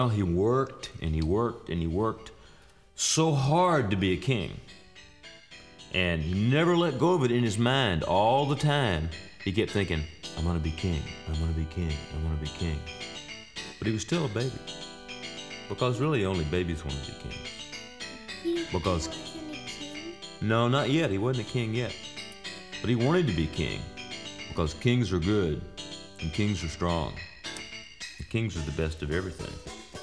Well, he worked and he worked and he worked so hard to be a king. And he never let go of it in his mind all the time. He kept thinking, I'm gonna be king, I'm gonna be king, I'm gonna be king. But he was still a baby. Because really only babies want to be kings. Because He wasn't a king. no, not yet. He wasn't a king yet. But he wanted to be king. Because kings are good and kings are strong. And kings are the best of everything.